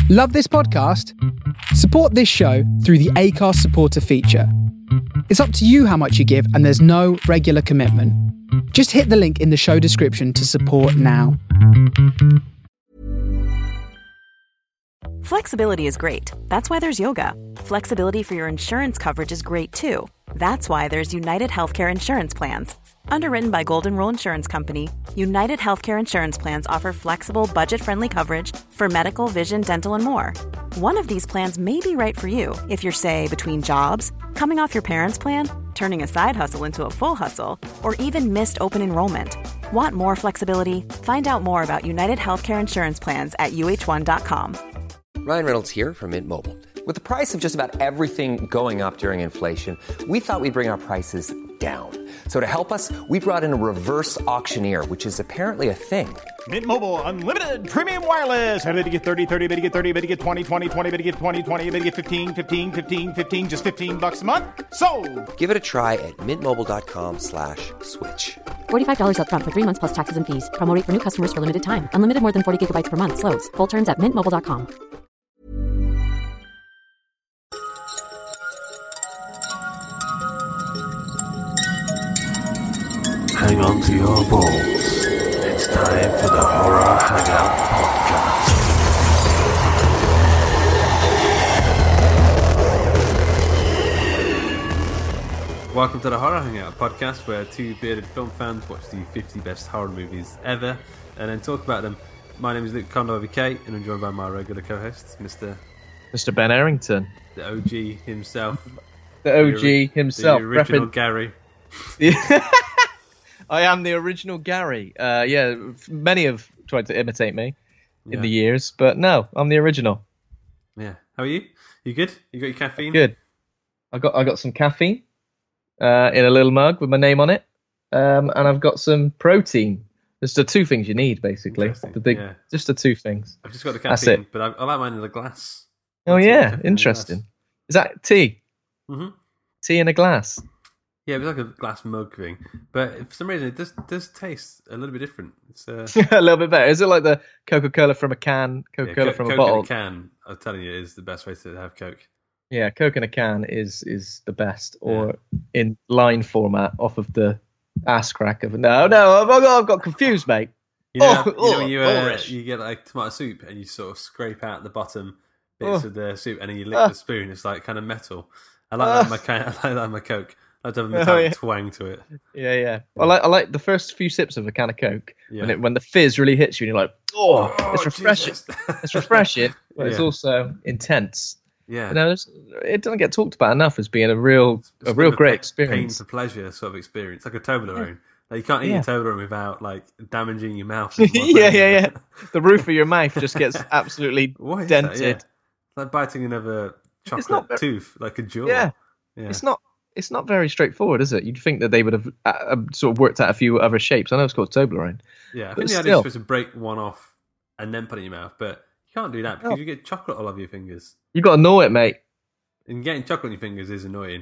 Love this podcast? Support this show through the Acast supporter feature. It's up to you how much you give, and there's no regular commitment. Just hit the link in the show description to support now. Flexibility is great. That's why there's yoga. Flexibility for your insurance coverage is great too. That's why there's United Healthcare Insurance Plans. Underwritten by Golden Rule Insurance Company, United Healthcare Insurance Plans offer flexible, budget-friendly coverage for medical, vision, dental, and more. One of these plans may be right for you if you're, say, between jobs, coming off your parents' plan, turning a side hustle into a full hustle, or even missed open enrollment. Want more flexibility? Find out more about United Healthcare Insurance Plans at uh1.com. Ryan Reynolds here from Mint Mobile. With the price of just about everything going up during inflation, we thought we'd bring our prices down. So to help us, we brought in a reverse auctioneer, which is apparently a thing. Mint Mobile Unlimited Premium Wireless. How to get 30, 30, bit to get 30, bit to get 20, 20, 20, bit to get 20, 20, bit to get 15, 15, 15, 15, just $15 a month? Sold! Give it a try at mintmobile.com/switch. $45 up front for 3 months plus taxes and fees. Promo rate for new customers for limited time. Unlimited more than 40 gigabytes per month. Slows full terms at mintmobile.com. Hang on to your balls. It's time for the Horror Hangout Podcast. Welcome to the Horror Hangout Podcast, where two bearded film fans watch the 50 best horror movies ever and then talk about them. My name is Luke Condor VK, and I'm joined by my regular co-host, Mr. Ben Errington. The OG himself. The original Gary. I am the original Gary. Many have tried to imitate me in the years, but no, I'm the original. Yeah. How are you? You good? You got your caffeine? Good. I got some caffeine in a little mug with my name on it, and I've got some protein. There's the two things you need, basically. Just the two things. I've just got the caffeine, but I like mine in a glass. Oh yeah, interesting. Is that tea? Mm-hmm. Tea in a glass. Yeah, it was like a glass mug thing, but for some reason it does taste a little bit different. It's a little bit better. Is it like the Coca-Cola from a can, Coca-Cola from a bottle? Coke in a can, I'm telling you, is the best way to have Coke. Yeah, Coke in a can is the best, or in line format off of the ass crack of no, I've got confused, mate. You know when you get like tomato soup and you sort of scrape out the bottom bits of the soup and then you lick the spoon. It's like kind of metal. I like that in my can. I like that in my Coke. I have a metallic twang to it. Yeah. I like the first few sips of a can of Coke when the fizz really hits you and you're like, it's refreshing. It's refreshing, but it's also intense. Yeah, it doesn't get talked about enough as being a real great experience. Pain for pleasure sort of experience, like a Toblerone. Like you can't eat a Toblerone without like damaging your mouth. Yeah. The roof of your mouth just gets absolutely dented. It's like biting another chocolate tooth, like a jaw. Yeah. It's not very straightforward, is it? You'd think that they would have sort of worked out a few other shapes. I know it's called Toblerone. Yeah, I think the idea is supposed to break one off and then put it in your mouth, but you can't do that because you get chocolate all over your fingers. You've got to know it, mate. And getting chocolate on your fingers is annoying.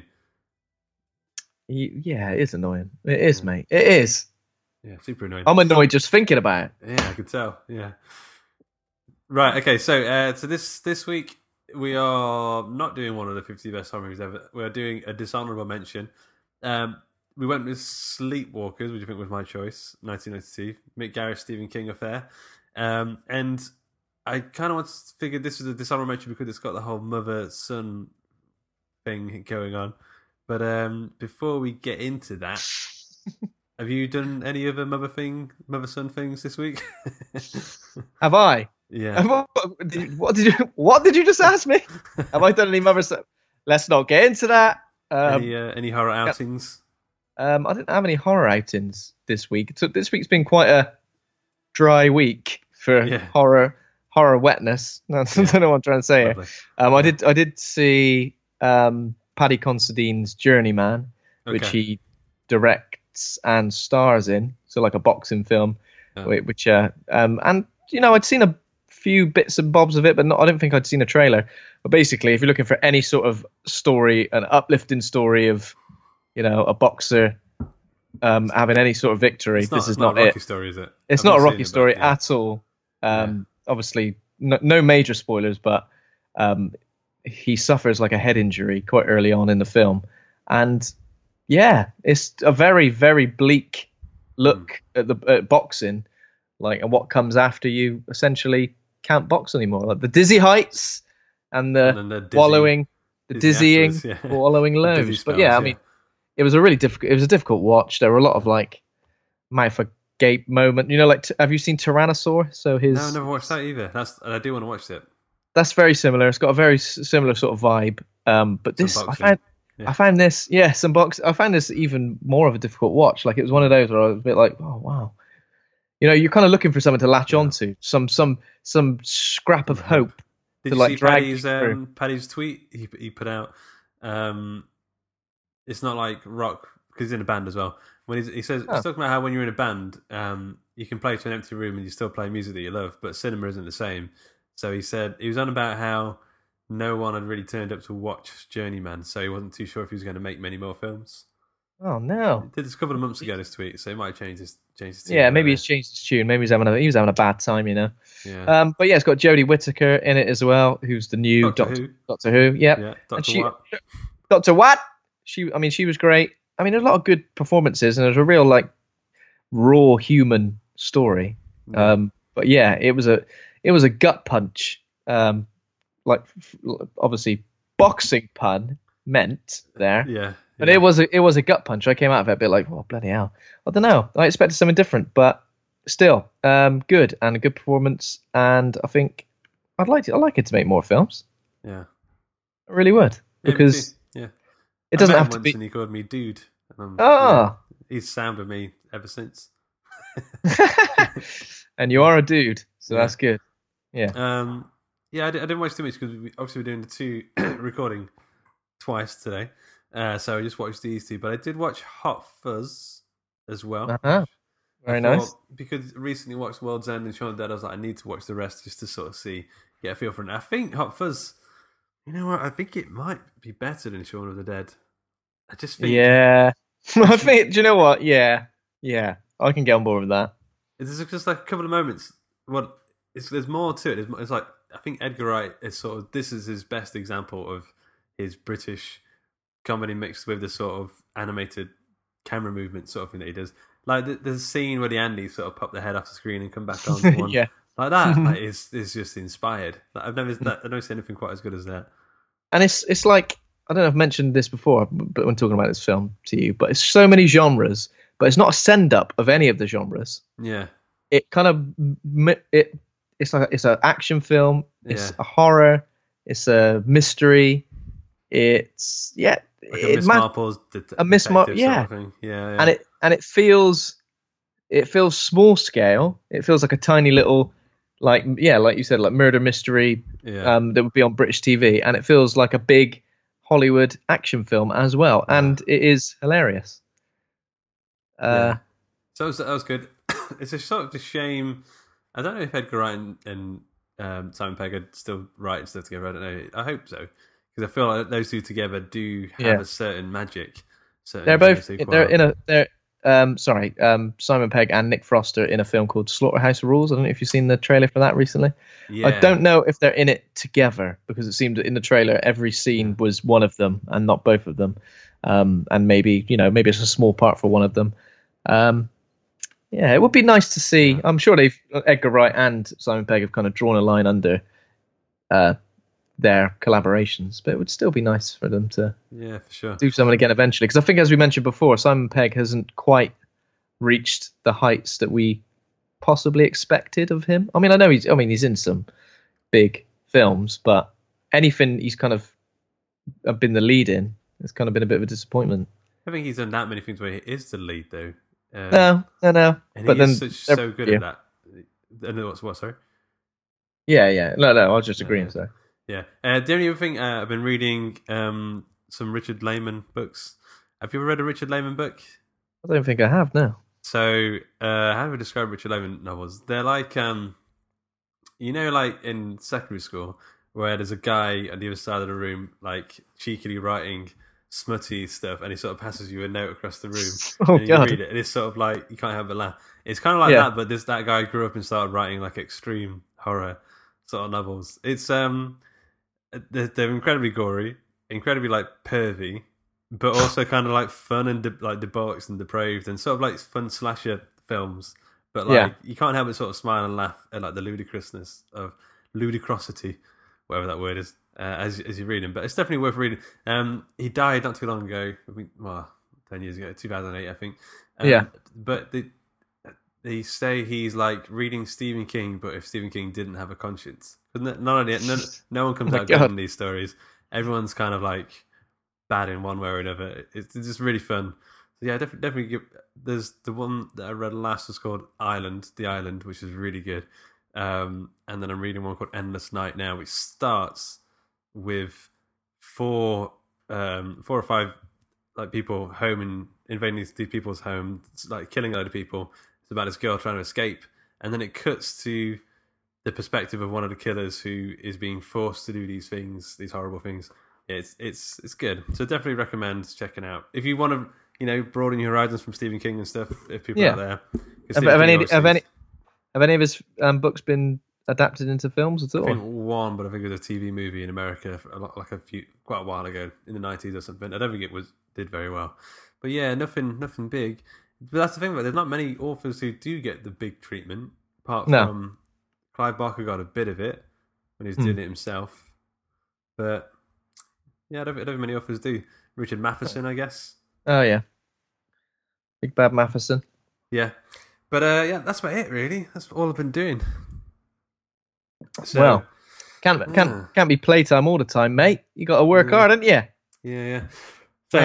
Yeah, it is annoying. It is, mate. It is. Yeah, super annoying. I'm annoyed just thinking about it. Yeah, I can tell. Yeah. Right, okay, so this week we are not doing one of the 50 best horror movies ever. We are doing a dishonorable mention. We went with Sleepwalkers, which I think was my choice, 1992. Mick Garris, Stephen King affair. And I kind of figured this was a dishonorable mention because it's got the whole mother-son thing going on. But before we get into that, have you done any other mother-son things this week? Have I? Yeah. What did you just ask me? Have I done any mother-son? Let's not get into that. Any horror outings? I didn't have any horror outings this week. So this week's been quite a dry week for horror wetness. I don't know what I'm trying to say here. I did see Paddy Considine's Journeyman, which he directs and stars in. So like a boxing film, which and I'd seen a few bits and bobs of it, but I don't think I'd seen a trailer. But basically, if you're looking for any sort of story, an uplifting story of a boxer having any sort of victory, this is not a it. Rocky story, is it? It's not a Rocky story at all. Obviously, no major spoilers, but he suffers like a head injury quite early on in the film, and yeah, it's a very, very bleak look at boxing, like, and what comes after you essentially can't box anymore, like the dizzy heights and the dizzying, wallowing lows. But yeah, I mean, it was a difficult watch. There were a lot of like mouth agape moment. You know, like have you seen Tyrannosaur? So his No, I've never watched that either. I do want to watch it. That's very similar. It's got a very similar sort of vibe. But this, I found this, I found this even more of a difficult watch. Like, it was one of those where I was a bit like, oh wow, you know, you're kind of looking for something to latch onto, some scrap of hope. Did you see Paddy's tweet he put out? It's not like rock, because he's in a band as well. When he says, he's talking about how when you're in a band, you can play to an empty room and you still play music that you love, but cinema isn't the same. So he said he was on about how no one had really turned up to watch Journeyman, so he wasn't too sure if he was going to make many more films. Oh no! He did this a couple of months ago, this tweet, so he might have changed his tune. Yeah, maybe he's changed his tune. Maybe he was having a bad time, you know. Yeah. But yeah, it's got Jodie Whittaker in it as well, who's the new Doctor Who. Yep. Yeah. Dr. What? She was great. I mean, there's a lot of good performances, and there's a real like raw human story. Yeah. But yeah, it was a gut punch. Like obviously boxing pun meant there. Yeah. But it was a gut punch. I came out of it a bit like, oh bloody hell. I don't know. I expected something different, but still, good and a good performance. And I think I'd like it to make more films. Yeah. I really would, because it doesn't have to be. And he called me dude. He's sounded me ever since. And you are a dude, so that's good. Yeah. I didn't watch too much because obviously we're doing the two recording twice today. So I just watched these two, but I did watch Hot Fuzz as well. Uh-huh. Very nice. Because recently watched World's End and Shaun of the Dead, I was like, I need to watch the rest just to sort of get a feel for it. And I think Hot Fuzz, you know what? I think it might be better than Shaun of the Dead. I just think. Yeah. I think. Do you know what? Yeah. I can get on board with that. It's just like a couple of moments. There's more to it. It's like, I think Edgar Wright is this is his best example of his British comedy mixed with the sort of animated camera movement sort of thing that he does. Like there's a scene where the Andys sort of pop their head off the screen and come back on. One. Yeah. Like that. Like is just inspired. Like I've never seen anything quite as good as that. And it's like, I don't know if I've mentioned this before, but when talking about this film to you, but it's so many genres, but it's not a send up of any of the genres. Yeah. It kind of it's an action film. It's a horror. It's a mystery. It's like a Miss Marple's Miss Marple, yeah. And it feels small scale. It feels like a tiny little, like you said, like murder mystery. Yeah. That would be on British TV, and it feels like a big Hollywood action film as well, and it is hilarious. So that was good. It's a sort of a shame. I don't know if Edgar Wright and Simon Pegg are still writing stuff together. I don't know. I hope so, because I feel like those two together do have a certain magic. They're Simon Pegg and Nick Frost are in a film called Slaughterhouse Rules. I don't know if you've seen the trailer for that recently. Yeah. I don't know if they're in it together, because it seemed that in the trailer every scene was one of them and not both of them. And maybe it's a small part for one of them. It would be nice to see. I'm sure Edgar Wright and Simon Pegg have kind of drawn a line under their collaborations, but it would still be nice for them to for sure do something again eventually. Because I think, as we mentioned before, Simon Pegg hasn't quite reached the heights that we possibly expected of him. I mean, I know he's in some big films, but anything he's kind of been the lead in, it's kind of been a bit of a disappointment. I think he's done that many things where he is the lead, though. No. And but then so good at that. And what? Sorry. Yeah. No. I was just agreeing. So. Yeah. The only other thing, I've been reading some Richard Lehman books. Have you ever read a Richard Lehman book? I don't think I have. No. So, how do we describe Richard Lehman novels? They're like, like in secondary school, where there's a guy on the other side of the room, like cheekily writing smutty stuff, and he sort of passes you a note across the room, and you read it, and it's sort of like you can't help but laugh. It's kind of like that, but that guy grew up and started writing like extreme horror. sort of novels. It's they're incredibly gory, incredibly like pervy, but also kind of like fun and like debauched and depraved, and sort of like fun slasher films. But like you can't help but sort of smile and laugh at like the ludicrosity, whatever that word is, as you read him. But it's definitely worth reading. He died not too long ago. 10 years ago, 2008, I think. But they say he's like reading Stephen King, but if Stephen King didn't have a conscience. Not only no one comes out good in these stories. Everyone's kind of like bad in one way or another. It's just really fun. So yeah, definitely. There's the one that I read last was called The Island, which is really good. And then I'm reading one called Endless Night now, which starts with four or five like people home and invading these people's homes, like killing a load of people. It's about this girl trying to escape, and then it cuts to the perspective of one of the killers who is being forced to do these things, these horrible things. It's good. So definitely recommend checking out if you want to, broaden your horizons from Stephen King and stuff. If people out there, have any of his books been adapted into films at all? I think one, but I think it was a TV movie in America quite a while ago in the 90s or something. I don't think it did very well, but yeah, nothing big. But that's the thing, there's not many authors who do get the big treatment. Apart from Clive Barker got a bit of it when he was doing it himself, but yeah, I don't think many authors do. Richard Matheson, I guess. Oh yeah, Big Bad Matheson. Yeah, but that's about it really. That's all I've been doing. So, well, can't be playtime all the time, mate. You got to work hard, haven't you? Yeah. So,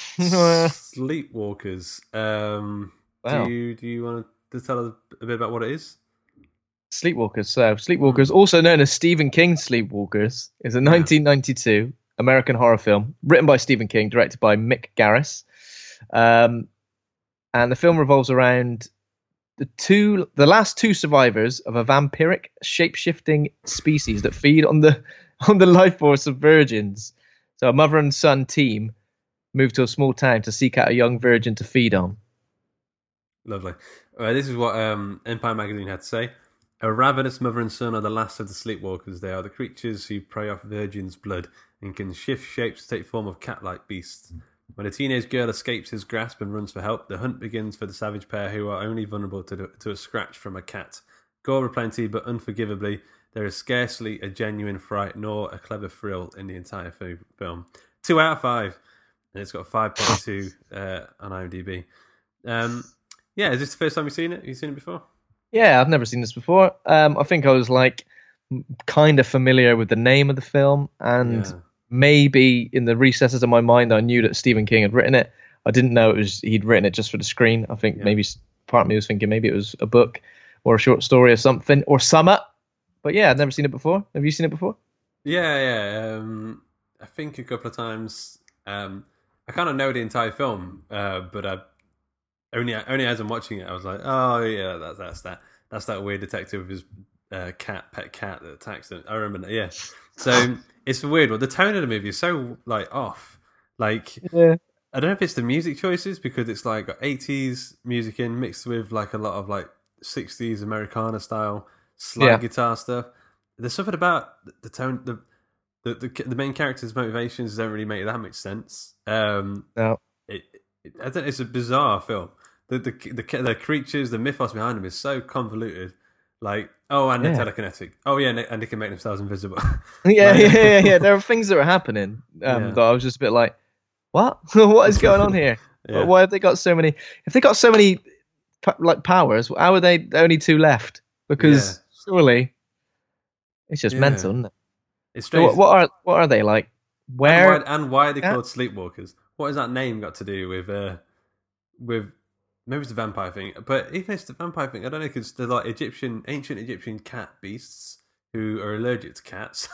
Sleepwalkers. Wow. Do you want to tell us a bit about what it is? Sleepwalkers. So, Sleepwalkers, also known as Stephen King's Sleepwalkers, is a 1992 American horror film written by Stephen King, directed by Mick Garris. And the film revolves around the last two survivors of a vampiric shape-shifting species that feed on the life force of virgins. So a mother and son team move to a small town to seek out a young virgin to feed on. Lovely. This is what Empire Magazine had to say. A ravenous mother and son are the last of the sleepwalkers. They are the creatures who prey off virgins' blood and can shift shapes to take form of cat-like beasts. When a teenage girl escapes his grasp and runs for help, the hunt begins for the savage pair who are only vulnerable to a scratch from a cat. Gore aplenty, but unforgivably, there is scarcely a genuine fright nor a clever thrill in the entire film. 2 out of 5. And it's got a 5.2 on IMDb. Is this the first time you've seen it? Have you seen it before? Yeah, I've never seen this before. I think I was like kind of familiar with the name of the film, and maybe in the recesses of my mind I knew that Stephen King had written it. I didn't know he'd written it just for the screen. I think maybe part of me was thinking maybe it was a book or a short story or something or summer. But yeah, I'd never seen it before. Have you seen it before? Yeah. I think a couple of times. I kind of know the entire film, but I only as I'm watching it, I was like, oh yeah, that's that weird detective with his pet cat that attacks him. I remember that. Yeah. So it's a weird one. The tone of the movie is so like off. Like I don't know if it's the music choices because it's like got 80s music in mixed with like a lot of like 60s Americana style slide guitar stuff. There's something about the tone, the main character's motivations don't really make that much sense. No. I think it's a bizarre film. The creatures, the mythos behind them is so convoluted. Like, and they're telekinetic. And they can make themselves invisible. Yeah. There are things that are happening that I was just a bit like, what? What is going on here? Why have they got so many? If they got so many like powers, how are they only 2 left? Because surely it's just mental, isn't it? It's strange. So what are they like? Where and why are they called sleepwalkers? What has that name got to do with maybe it's the vampire thing? But even if it's the vampire thing, I don't know, because they're like ancient Egyptian cat beasts who are allergic to cats.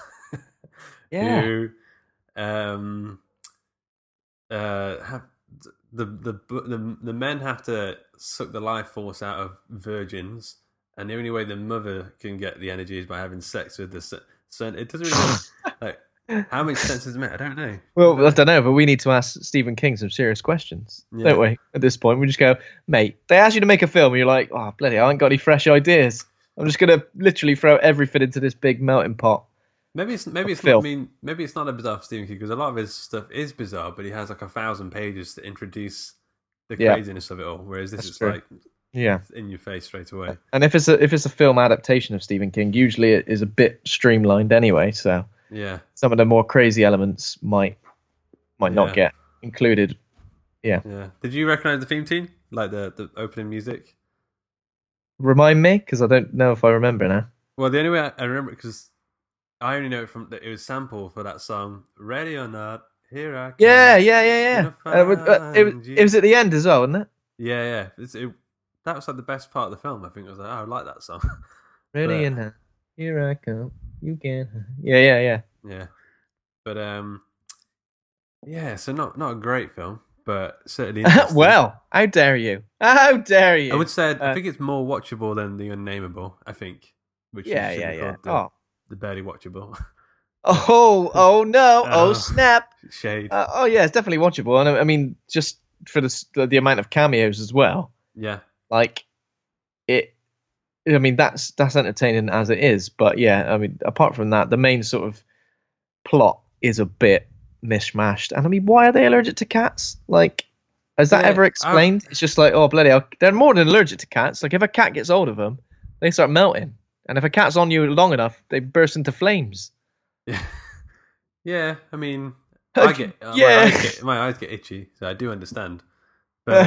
Who have the men have to suck the life force out of virgins, and the only way the mother can get the energy is by having sex with the son. It doesn't really like. How much sense does it make? I don't know. Well, I don't know, but we need to ask Stephen King some serious questions, don't we? At this point, we just go, mate, they asked you to make a film, and you're like, oh, bloody, I ain't got any fresh ideas. I'm just gonna literally throw everything into this big melting pot. Maybe it's not. I mean, maybe it's not a bizarre for Stephen King because a lot of his stuff is bizarre, but he has like 1,000 pages to introduce the craziness of it all. Whereas this is like in your face straight away. And if it's a film adaptation of Stephen King, usually it is a bit streamlined anyway. So some of the more crazy elements might not get included. Yeah. Did you recognize the theme tune, like the opening music? Remind me, because I don't know if I remember now. Well, the only way I remember it because I only know it from that it was sample for that song "Ready or Not." Here I come. Yeah. It was at the end as well, wasn't it? Yeah. That was like the best part of the film. I think I was like, I like that song. Ready or Not, here I come. You can. Yeah. But so not a great film, but certainly. Well, how dare you? How dare you? I would say I think it's more watchable than The Unnameable. I think, which is the barely watchable. Oh no! Oh snap! Shade. It's definitely watchable, and I mean, just for the amount of cameos as well. Yeah. Like it. I mean, that's entertaining as it is, but I mean, apart from that, the main sort of plot is a bit mishmashed. And I mean, why are they allergic to cats? Like, is that ever explained? It's just like, oh bloody hell, they're more than allergic to cats. Like, if a cat gets hold of them, they start melting, and if a cat's on you long enough, they burst into flames. Yeah. I mean, my eyes get itchy, so I do understand. But,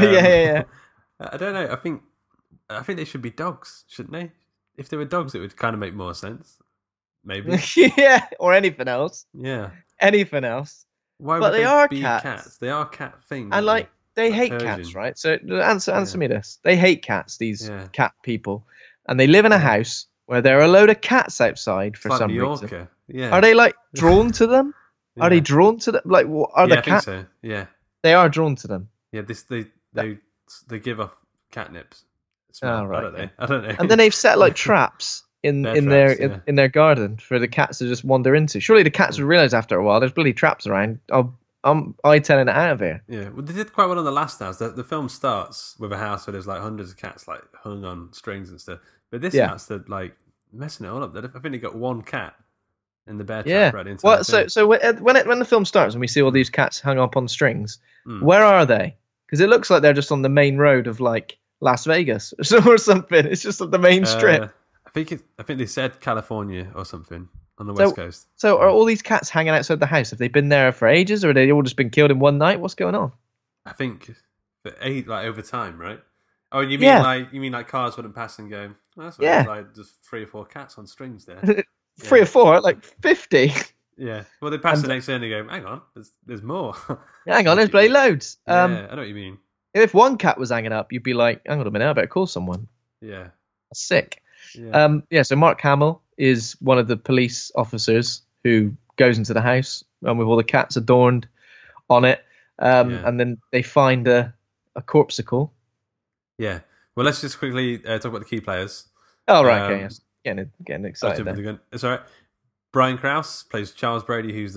I don't know. I think they should be dogs, shouldn't they? If they were dogs, it would kind of make more sense. Maybe. Or anything else. Yeah. Anything else. Why would they are be cats? They are cat things. And like they hate cats, right? So answer me this. They hate cats, these cat people. And they live in a house where there are a load of cats outside for some reason. Yeah. Are they like drawn to them? Are they drawn to them? Like, are the cats? I think so. Yeah. They are drawn to them. Yeah, they give off catnips. Right. I don't know. And then they've set like traps in their garden for the cats to just wander into. Surely the cats would realize after a while there's bloody traps around. I'm telling it out of here. Yeah, well, they did quite well on the last house. The film starts with a house where there's like hundreds of cats like hung on strings and stuff. But this house, they're like messing it all up. I think they got one cat in the bear trap right into. Well, so when the film starts and we see all these cats hung up on strings, where are they? Because it looks like they're just on the main road of like Las Vegas or something. It's just on the main strip. I think they said California or something on the West Coast. So are all these cats hanging outside the house? Have they been there for ages, or have they all just been killed in one night? What's going on? I think like over time, right? Oh, you mean like cars wouldn't pass and go, oh, that's like just 3 or 4 cats on strings there. 3 or 4, like 50. Yeah. Well, they pass the next turn and they go, hang on, there's more. Hang on, there's bloody loads. I know what you mean. If one cat was hanging up, you'd be like, hang on a minute, I better call someone. Yeah. That's sick. Yeah. So Mark Hamill is one of the police officers who goes into the house with all the cats adorned on it. And then they find a corpsicle. Yeah. Well, let's just quickly talk about the key players. Oh, right. Okay. Yes. Getting excited there. It's all right. Brian Krause plays Charles Brady, who's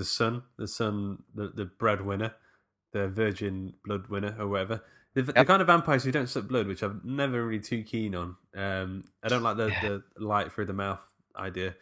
the breadwinner, the virgin blood winner or whatever. The kind of vampires who don't suck blood, which I'm never really too keen on. I don't like the light through the mouth idea.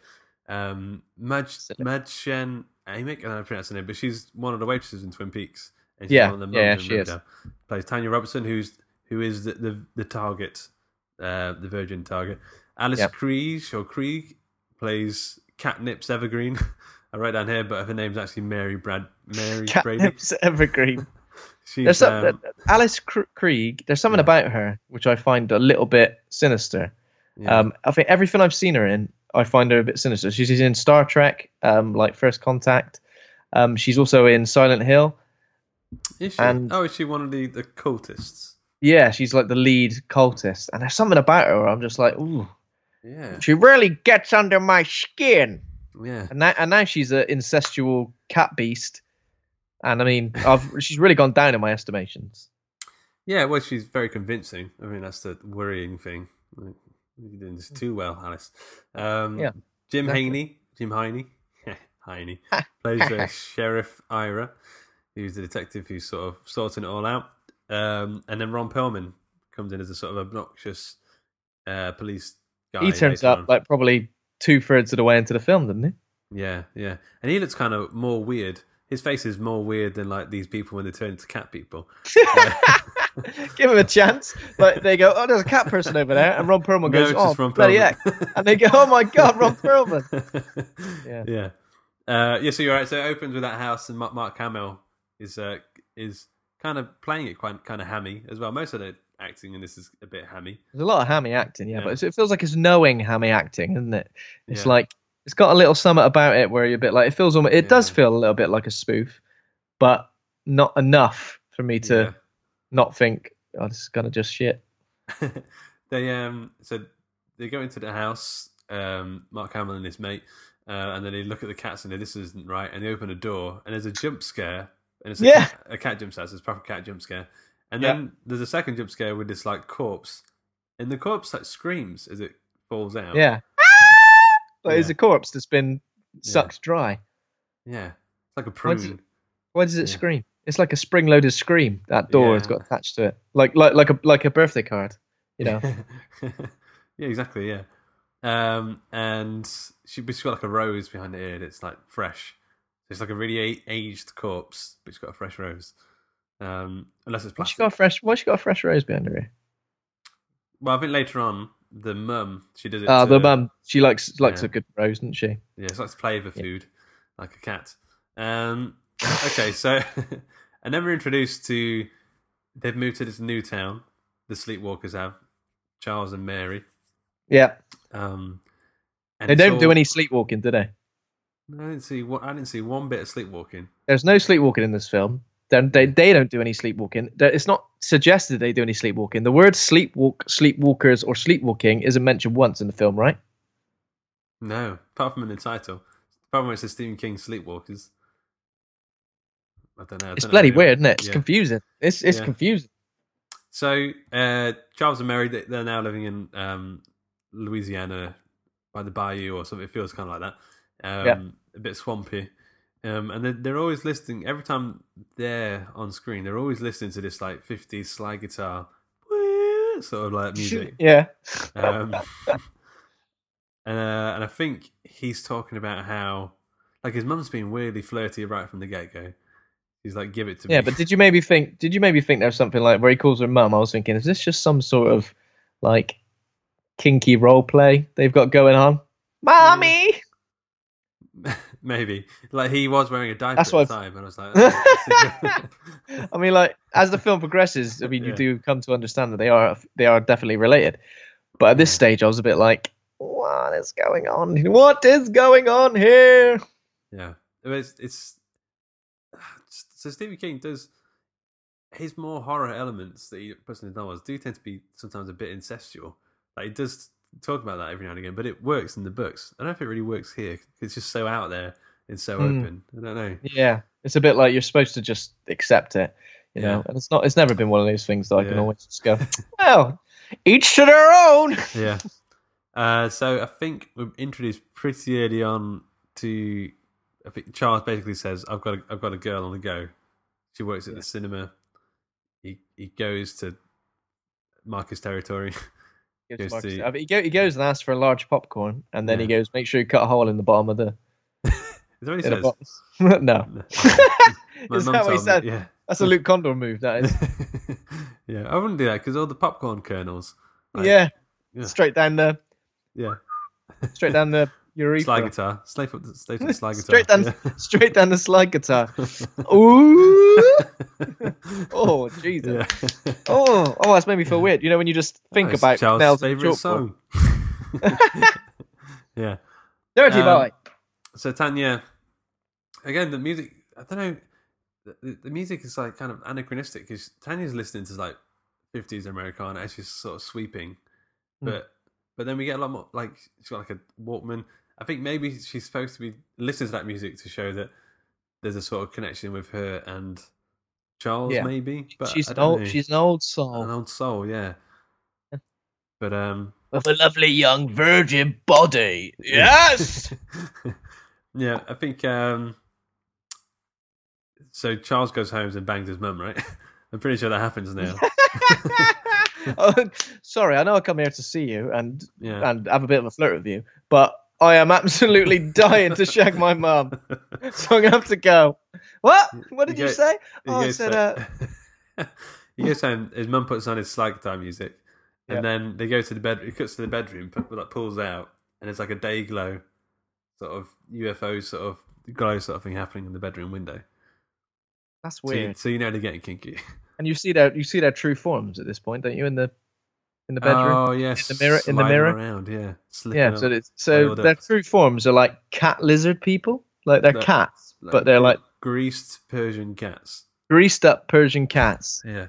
Madchen Amick, I don't know how to pronounce her name, but she's one of the waitresses in Twin Peaks. And she's one of the she is. Plays Tanya Robertson, who is the target, the virgin target. Alice Krieg plays Catnips Evergreen. I write down here, but her name's actually Mary Brady. Catnips Evergreen. Alice Krieg, there's something about her which I find a little bit sinister. I think everything I've seen her in, I find her a bit sinister. She's in Star Trek, like First Contact. She's also in Silent Hill. Is she? Is she one of the cultists? Yeah, she's like the lead cultist. And there's something about her where I'm just like, ooh. Yeah. She really gets under my skin. Yeah. And now she's an incestual cat beast. And I mean, she's really gone down in my estimations. Yeah, well, she's very convincing. I mean, that's the worrying thing. You're doing this too well, Alice. Jim Haney plays Sheriff Ira, who's the detective who's sort of sorting it all out. And then Ron Perlman comes in as a sort of obnoxious police guy. He turns up like probably 2/3 of the way into the film, doesn't he? Yeah, yeah. And he looks kind of more weird. His face is more weird than like these people when they turn into cat people. Give him a chance. Like they go, oh, there's a cat person over there, and Ron Perlman goes, oh, bloody heck. And they go, oh my God, Ron Perlman. Yeah. Yeah. So you're right. So it opens with that house, and Mark Hamill is kind of playing it quite kind of hammy as well. Most of the acting in this is a bit hammy. There's a lot of hammy acting, but it feels like it's knowing hammy acting, isn't it? It's like it's got a little something about it where you're a bit like it does feel a little bit like a spoof, but not enough for me to not think, oh, this is gonna just shit. So they go into the house, Mark Hamill and his mate, and then they look at the cats and this isn't right, and they open a door and there's a jump scare, and it's a cat jump scare, so it's a proper cat jump scare, and then there's a second jump scare with this like corpse, and the corpse like screams as it falls out. Yeah. But it's a corpse that's been sucked dry. Yeah, it's like a prune. Why does it scream? It's like a spring-loaded scream. That door has got attached to it, like a birthday card, you know. Yeah, exactly. Yeah, and she's got like a rose behind the ear that's like fresh. It's like a really aged corpse, but she's got a fresh rose. Unless it's plastic. Why she got a fresh rose behind her ear? Well, I think later on, the mum, she does it. The mum, she likes a good rose, doesn't she? Yeah, she likes to play with food, like a cat. Okay, so, and then we're introduced to, they've moved to this new town, the Sleepwalkers have, Charles and Mary. Yeah. And they don't do any sleepwalking, do they? I didn't see one bit of sleepwalking. There's no sleepwalking in this film. They don't do any sleepwalking. It's not suggested they do any sleepwalking. The word sleepwalkers, or sleepwalking isn't mentioned once in the film, right? No, apart from in the title. Apart from it says Stephen King Sleepwalkers. I don't know. It's bloody weird, isn't it? It's confusing. It's confusing. So Charles and Mary, they're now living in Louisiana by the bayou or something. It feels kind of like that. A bit swampy. And they're always listening, every time they're on screen, they're always listening to this like 50s slide guitar sort of like music. Yeah. And I think he's talking about how like his mum's been weirdly flirty right from the get-go. He's like, give it to me. Yeah, but did you maybe think there's something like where he calls her mum? I was thinking, is this just some sort of like kinky role play they've got going on? Mommy! Maybe. Like he was wearing a diaper at the time, and I was like, I mean, like as the film progresses, I mean, you do come to understand that they are definitely related. But at this stage, I was a bit like, what is going on? What is going on here? Yeah, it's so Stephen King does his more horror elements that he puts in his novels do tend to be sometimes a bit incestual. Like he does talk about that every now and again, but it works in the books. I don't know if it really works here. It's just so out there and so open. I don't know. Yeah, it's a bit like you're supposed to just accept it, you know. And it's not. It's never been one of those things that I can always just go, well, each to their own. Yeah. So I think we're introduced pretty early on to. I think Charles basically says, "I've got a girl on the go." She works at the cinema. He goes to Marcus territory. He goes and asks for a large popcorn, and then he goes, make sure you cut a hole in the bottom of the... Is that what he says? No. Is that what he said? Yeah. That's a Luke Condor move, that is. Yeah, I wouldn't do that, because all the popcorn kernels... Like, straight down the... Yeah. Straight down the urethra. Slide guitar. Slide up the slide guitar. Straight down the slide guitar. Ooh! Oh, Jesus. Yeah. Oh, that's made me feel weird. You know, when you just think about Charles' Nell's favourite song. Yeah. Dirty Boy. So Tanya, again, the music, I don't know, the music is like kind of anachronistic because Tanya's listening to like 50s Americana as she's sort of sweeping. But then we get a lot more, like, she's got like a Walkman. I think maybe she's supposed to be listening to that music to show that there's a sort of connection with her and Charles, maybe. But she's an old soul. An old soul, yeah. But with a lovely young virgin body. Yes. Yeah, I think so Charles goes home and bangs his mum, right? I'm pretty sure that happens now. Oh, sorry, I know I come here to see you and have a bit of a flirt with you, but I am absolutely dying to shag my mum, so I'm gonna have to go. What? What did you say? I said. He goes home. His mum puts on his slag time music, and then they go to the bed. He cuts to the bedroom, pulls out, and it's like a day glow, sort of UFO sort of glow sort of thing happening in the bedroom window. That's weird. So you know they're getting kinky. And you see their true forms at this point, don't you? In the bedroom. Oh yes, in the mirror. Around, yeah. So their true forms are like cat lizard people, like they're cats, but they're like greased Persian cats. Greased up Persian cats. Yeah.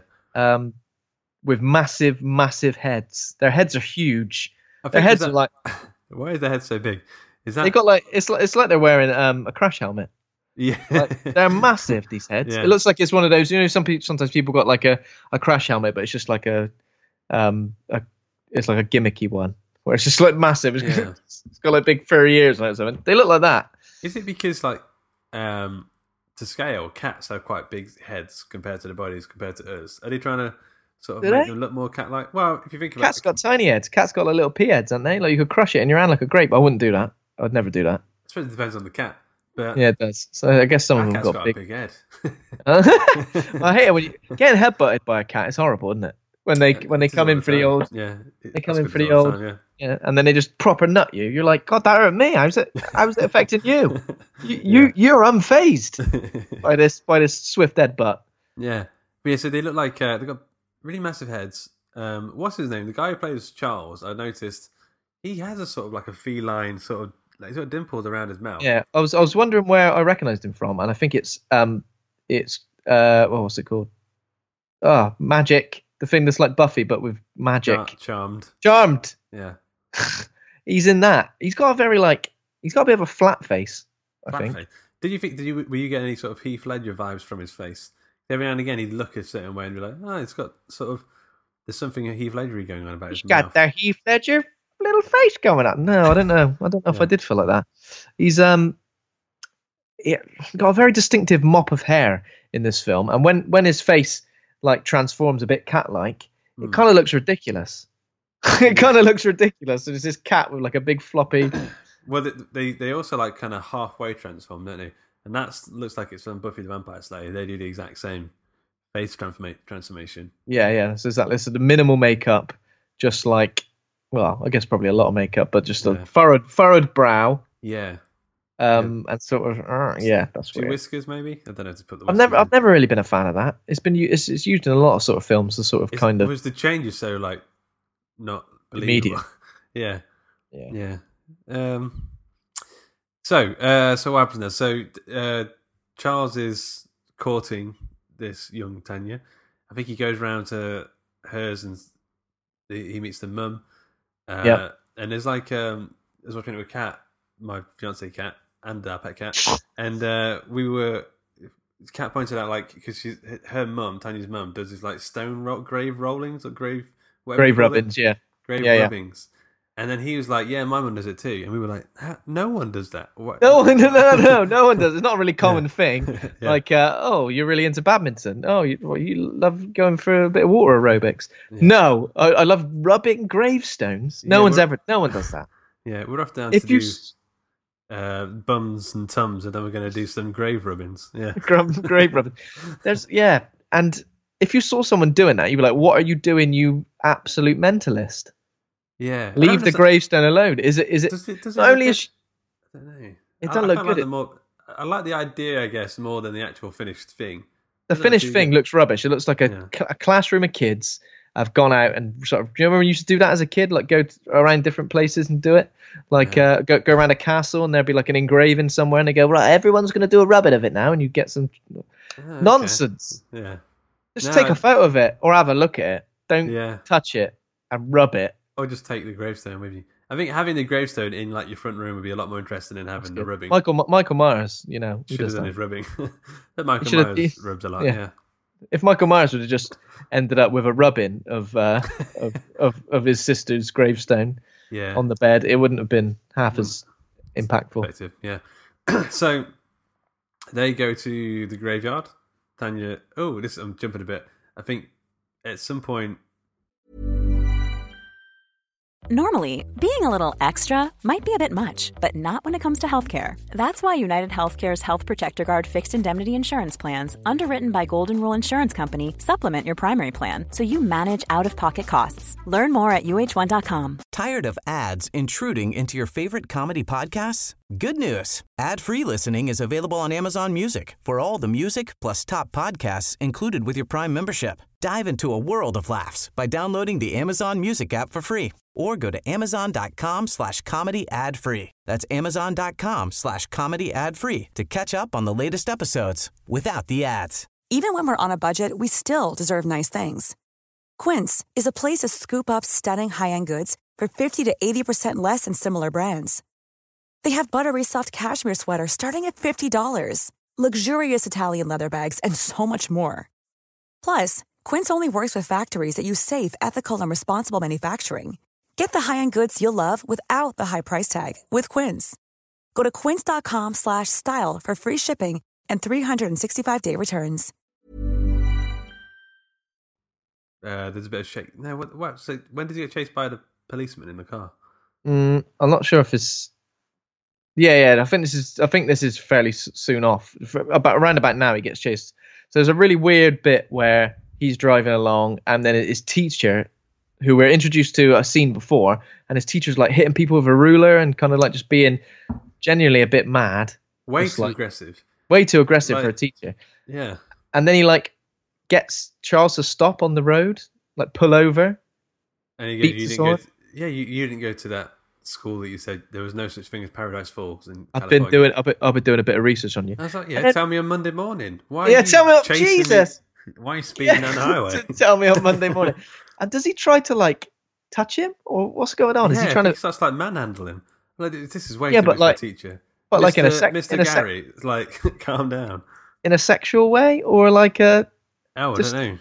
With massive heads. Their heads are huge. Their heads are like. Why is their head so big? Is that they got like it's like they're wearing a crash helmet. Yeah, like, they're massive. These heads. Yeah. It looks like it's one of those. Sometimes people got like a crash helmet, but it's just like it's like a gimmicky one where it's just like massive. It's got like big furry ears and something. They look like that. Is it because like to scale, cats have quite big heads compared to their bodies compared to us? Are they trying to sort of make them look more cat-like? Well, if you think about cats got tiny heads. Cats got like little pea heads, aren't they? Like you could crush it in your hand like a grape. I wouldn't do that. I would never do that. I suppose it depends on the cat. But yeah, it does. So I guess some of them got a big head. I hate it when you get headbutted by a cat. It's horrible, isn't it? When they come in for the old, they come in for the old, and then they just proper nut you. You're like, God, that hurt me. How's it affecting you? You're unfazed by this swift headbutt. Yeah, but yeah. So they look like they've got really massive heads. What's his name? The guy who plays Charles. I noticed he has a sort of like a feline sort of. Like, he's got dimples around his mouth. Yeah, I was wondering where I recognised him from, and I think it's what was it called? Magic, the thing that's like Buffy but with magic. Charmed. Yeah. He's in that. He's got a bit of a flat face. I think. Face. Were you getting any sort of Heath Ledger vibes from his face? Every now and again he'd look a certain way and be like, it's got sort of there's something Heath Ledger going on about his mouth. Got that Heath Ledger little face going up. No, I don't know. I don't know if I did feel like that. He's got a very distinctive mop of hair in this film, and when his face like transforms a bit cat-like, it kind of looks ridiculous. It kind of looks ridiculous. It's this cat with like a big floppy. Well, they also like kind of halfway transform, don't they? And that looks like it's from Buffy the Vampire Slayer. They do the exact same face transformation. Yeah. So exactly. So the minimal makeup, just like. Well, I guess probably a lot of makeup, but just a furrowed brow. Yeah. And sort of that's weird. Whiskers maybe. I don't know to put the. I've never really been a fan of that. It's used in a lot of sort of films to sort of kind of. Was the changes so like not believable? Immediate. Yeah. So what happens now? So Charles is courting this young Tanya. I think he goes round to hers and he meets the mum. And there's like I was watching it with Kat, my fiance Kat, and our pet cat, and Kat pointed out like because her mum, Tanya's mum, does this like grave rollings or grave rubbings, rubbings, and then he was like, yeah, my mum does it too, and we were like, no one does that. What? No one does. It's not a really common thing. Like, you're really into badminton. Oh, you love going for a bit of water aerobics. Yeah. No, I love rubbing gravestones. No one does that. Yeah, we're off down to do bums and tums, and then we're going to do some grave rubbings. Yeah, grave rubbings. And if you saw someone doing that, you'd be like, "What are you doing, you absolute mentalist?" Yeah, leave the gravestone alone. Is it? Does it not only? I don't know. It doesn't look good. I like the idea, I guess, more than the actual finished thing. The finished thing looks rubbish. It looks like a classroom of kids have gone out and sort of. Do you remember when you used to do that as a kid? Like go around different places and do it. Like go around a castle and there'd be like an engraving somewhere, and they go, right, everyone's going to do a rubbit of it now, and you get some nonsense. Yeah, just take a photo of it or have a look at it. Don't touch it and rub it. Or just take the gravestone with you. I think having the gravestone in like your front room would be a lot more interesting than having the rubbing. Michael Myers, he should have done his rubbing. But Michael Myers rubs a lot. Yeah. If Michael Myers would have just ended up with a rubbing of his sister's gravestone on the bed, it wouldn't have been half as impactful. Effective, yeah. So they go to the graveyard. Tanya. I'm jumping a bit. I think at some point. Normally, being a little extra might be a bit much, but not when it comes to healthcare. That's why United Healthcare's Health Protector Guard fixed indemnity insurance plans, underwritten by Golden Rule Insurance Company, supplement your primary plan so you manage out-of-pocket costs. Learn more at uh1.com. Tired of ads intruding into your favorite comedy podcasts? Good news. Ad-free listening is available on Amazon Music for all the music plus top podcasts included with your Prime membership. Dive into a world of laughs by downloading the Amazon Music app for free or go to amazon.com/comedy ad-free. That's amazon.com/comedy ad-free to catch up on the latest episodes without the ads. Even when we're on a budget, we still deserve nice things. Quince is a place to scoop up stunning high-end goods for 50 to 80% less than similar brands. They have buttery soft cashmere sweaters starting at $50, luxurious Italian leather bags, and so much more. Plus, Quince only works with factories that use safe, ethical, and responsible manufacturing. Get the high-end goods you'll love without the high price tag with Quince. Go to quince.com/style for free shipping and 365-day returns. There's a bit of shake. No, what? So when did he get chased by the policeman in the car? I'm not sure if it's. Yeah. I think this is fairly soon off. Around about now, he gets chased. So there's a really weird bit where he's driving along, and then his teacher, who we're introduced to a scene before, and his teacher's like hitting people with a ruler and kind of like just being genuinely a bit mad. Way too aggressive. Way too aggressive for a teacher. Yeah. And then he like gets Charles to stop on the road, like pull over. And he goes, you didn't go to that school that you said there was no such thing as Paradise Falls in California. I've been doing a bit of research on you. I was like, tell me on Monday morning. Tell me, Jesus. Why are you speeding down the highway? Tell me on Monday morning. And does he try to like touch him, or what's going on? Is he trying to? He starts like manhandling him. Like, this is way too much for a teacher. But Mr. like in a Mr. Gary, it's like calm down. In a sexual way, or like a? Oh, I don't know.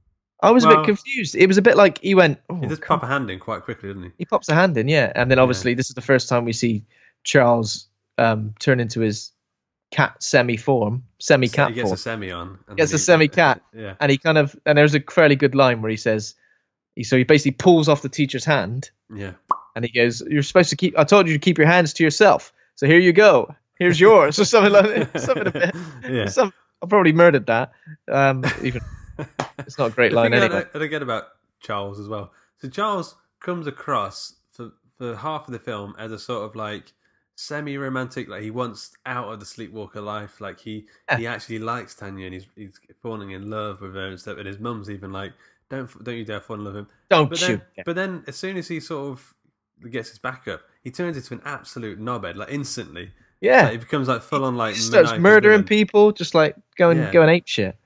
I was a bit confused. It was a bit like he went. He does pop a hand in quite quickly, doesn't he? He pops a hand in, yeah. And then obviously this is the first time we see Charles turn into his cat semi-cat form. He gets a semi on. Gets a semi-cat. Yeah. And he kind of, and there's a fairly good line where he says, so he basically pulls off the teacher's hand. Yeah. And he goes, you're supposed to I told you to keep your hands to yourself. So here you go. Here's yours. Or something like that. Something a bit. Yeah. I probably murdered that. Even it's not a great line anyway. I don't get about Charles as well. So Charles comes across for half of the film as a sort of like semi-romantic, like he wants out of the sleepwalker life. Like he actually likes Tanya, and he's falling in love with her and stuff. And his mum's even like, don't you dare fall in love with him. But then as soon as he sort of gets his back up, he turns into an absolute knobhead, like instantly. Yeah, like, he becomes like full on like he starts murdering people, just like going ape shit.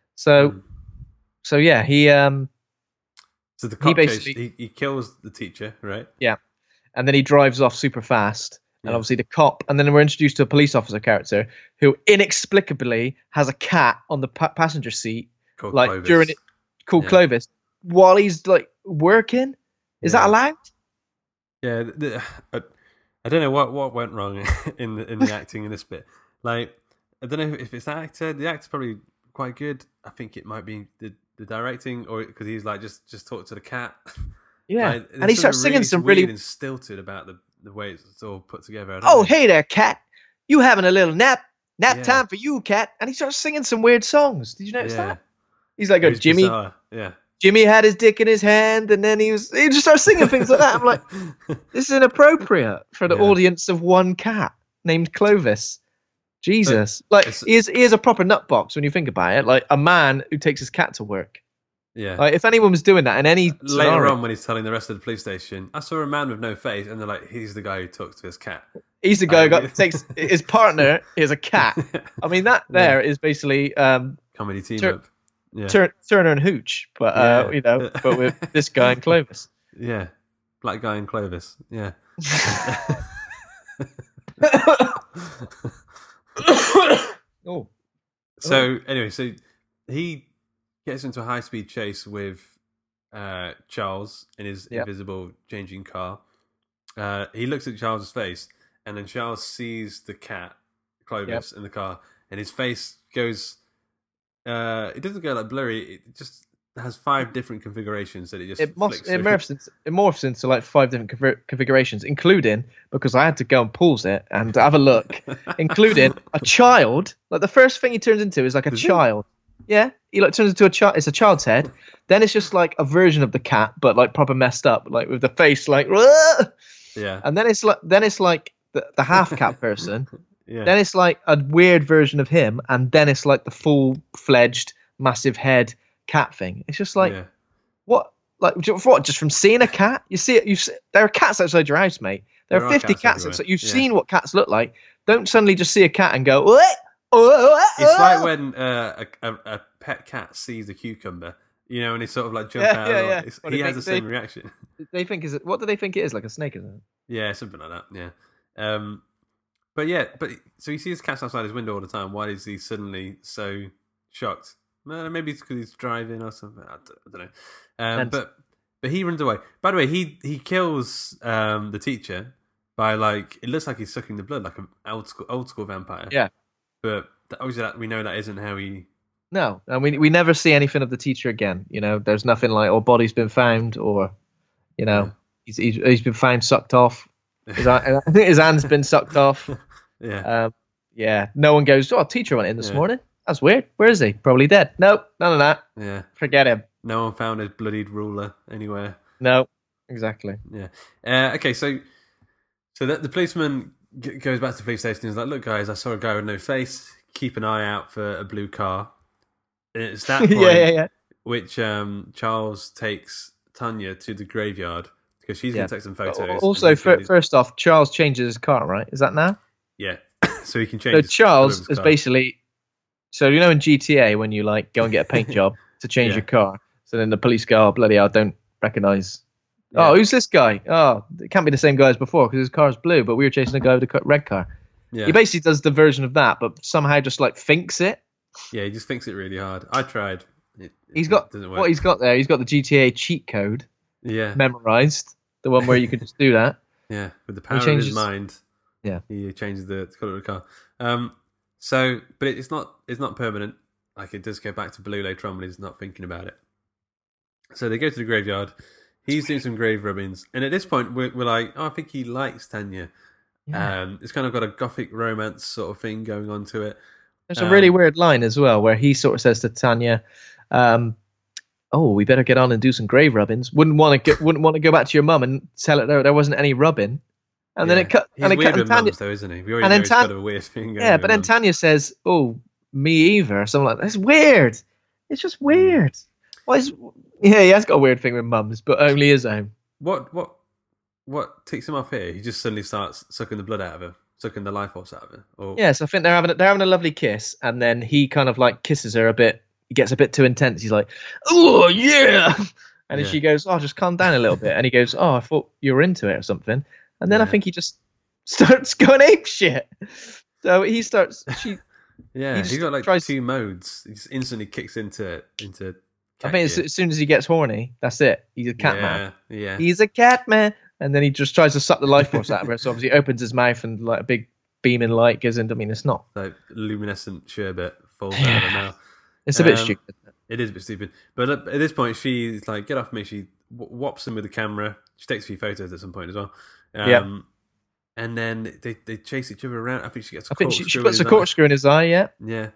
So yeah, he so the cop he kills the teacher, right? Yeah, and then he drives off super fast. And obviously the cop, and then we're introduced to a police officer character who inexplicably has a cat on the passenger seat, called like Clovis. Clovis, while he's like working. Is that allowed? Yeah, I don't know what went wrong in the acting in this bit. Like, I don't know if it's the actor. The actor's probably quite good. I think it might be the directing, or because he's like just talk to the cat. Yeah, like, and he starts singing some really and stilted about the way it's all put together. Hey there, cat! You having a little nap time for you, cat? And he starts singing some weird songs. Did you notice that? He's like, Jimmy. Bizarre. Yeah. Jimmy had his dick in his hand, and then he just starts singing things like that. I'm like, this is inappropriate for the audience of one cat named Clovis. Jesus, he is a proper nutbox when you think about it. Like a man who takes his cat to work. Yeah. Like, if anyone was doing that in any later on when he's telling the rest of the police station, I saw a man with no face, and they're like, he's the guy who talks to his cat. He's the guy who takes his partner is a cat. I mean, that there is basically comedy team up. Yeah. Turner and Hooch, but but with this guy and Clovis. Yeah, black guy and Clovis. Yeah. Oh. So anyway, so he gets into a high-speed chase with Charles in his invisible changing car. He looks at Charles's face, and then Charles sees the cat Clovis in the car, and his face goes. It doesn't go like blurry. It just has 5 different configurations that it just it morphs into like 5 different configurations, including, because I had to go and pause it and have a look, including a child. Like the first thing he turns into is like a child. Yeah, he like turns into a child. It's a child's head. Then it's just like a version of the cat, but like proper messed up, like with the face like. Yeah. And then it's like the half cat person. Yeah. Then it's like a weird version of him, and then it's like the full-fledged massive head cat thing. It's just like, what? Like what? Just from seeing a cat, you see it. There are cats outside your house, mate. There are 50 cats outside. You've seen what cats look like. Don't suddenly just see a cat and go, what? It's like when a pet cat sees a cucumber, and he sort of like jump out. Yeah. He has the same reaction. They think what do they think it is? Like a snake, isn't it? Yeah, something like that. Yeah. But so he sees cats outside his window all the time. Why is he suddenly so shocked? Maybe it's because he's driving or something. I don't know. But he runs away. By the way, he kills the teacher by like, it looks like he's sucking the blood like an old school vampire. Yeah. But obviously we know that isn't how he. No, and we never see anything of the teacher again. There's nothing like, body's been found, or he's been found sucked off. I think his hand's been sucked off. Yeah. Yeah. No one goes, teacher went in this morning. That's weird. Where is he? Probably dead. Nope, none of that. Yeah. Forget him. No one found his bloodied ruler anywhere. No, exactly. Yeah. Okay, so the policeman goes back to the police station and is like, look, guys, I saw a guy with no face. Keep an eye out for a blue car. And it's that point which Charles takes Tanya to the graveyard because she's going to take some photos. Also, first off, Charles changes his car, right? Is that now? Yeah. So he can change. So Charles is basically. So in GTA when you like go and get a paint job to change your car, so then the police go, bloody hell, don't recognise. Yeah. Who's this guy? It can't be the same guy as before because his car's blue, but we were chasing a guy with a red car. Yeah. He basically does the version of that, but somehow just like thinks it. Yeah, he just thinks it really hard. I tried. He's got what he's got there. He's got the GTA cheat code. Yeah. Memorized, the one where you can just do that. Yeah, with the power of his mind. Yeah, he changes the colour of the car. So, but it's not permanent. Like it does go back to blue later on when he's not thinking about it. So they go to the graveyard. He's doing some grave rubbings, and at this point we're like, I think he likes Tanya. Yeah. It's kind of got a gothic romance sort of thing going on to it. There's a really weird line as well where he sort of says to Tanya, we better get on and do some grave rubbings. Wouldn't want to go back to your mum and tell her there wasn't any rubbing. And then it cut. He's weird with mums, though, isn't he? We already know he's got a weird thing going on. But then Tanya says, me either, or something like that. That's weird. It's just weird. He has got a weird thing with mums, but only his own. What ticks him off here? He just suddenly starts sucking the blood out of her, sucking the life force out of her. Yes, I think they're having a lovely kiss, and then he kind of like kisses her a bit. He gets a bit too intense. He's like, oh yeah, and then she goes, just calm down a little bit, and he goes, I thought you were into it or something. And then I think he just starts going ape shit. So he starts. He's got like 2 modes. He just instantly kicks into. I think as soon as he gets horny, that's it. He's a cat man. Yeah. He's a cat man, and then he just tries to suck the life force out of her. So obviously, he opens his mouth and like a big beaming light goes into. I mean, it's not like luminescent sherbet falls out of her mouth. It's a bit stupid. It is a bit stupid. But at this point, she's like, "Get off me!" She whops him with the camera. She takes a few photos at some point as well. And then they chase each other around. I think she gets. She puts a corkscrew in his eye. Yeah. Yeah.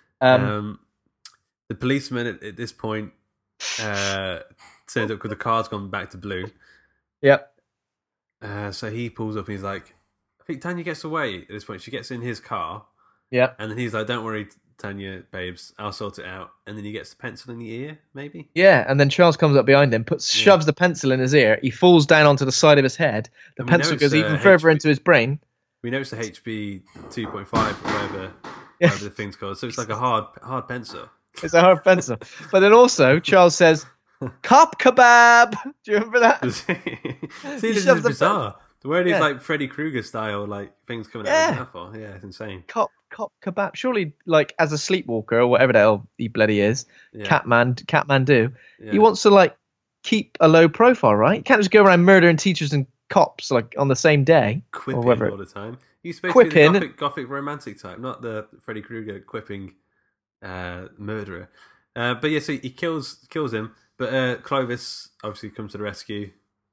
The policeman at this point turns up because the car's gone back to blue. Yep. So he pulls up and he's like, I think Tanya gets away at this point. She gets in his car. Yeah. And then he's like, don't worry, Tanya, babes, I'll sort it out. And then he gets the pencil in the ear, maybe? Yeah, and then Charles comes up behind him, shoves the pencil in his ear. He falls down onto the side of his head. The pencil goes even further into his brain. We know it's the HB 2.5 or whatever the thing's called. So it's like a hard pencil. It's a hard pencil. But then also, Charles says, cop kebab. Do you remember that? See, this is bizarre. Where are these like Freddy Krueger style like things coming out of his mouth for? Yeah, it's insane. Cop kebab. Surely, like as a sleepwalker or whatever the hell he bloody is, Catman, he wants to like keep a low profile, right? He can't just go around murdering teachers and cops like on the same day. Quipping all the time. He's supposed to be the gothic romantic type, not the Freddy Krueger quipping murderer. But yeah, so he kills him. But Clovis obviously comes to the rescue.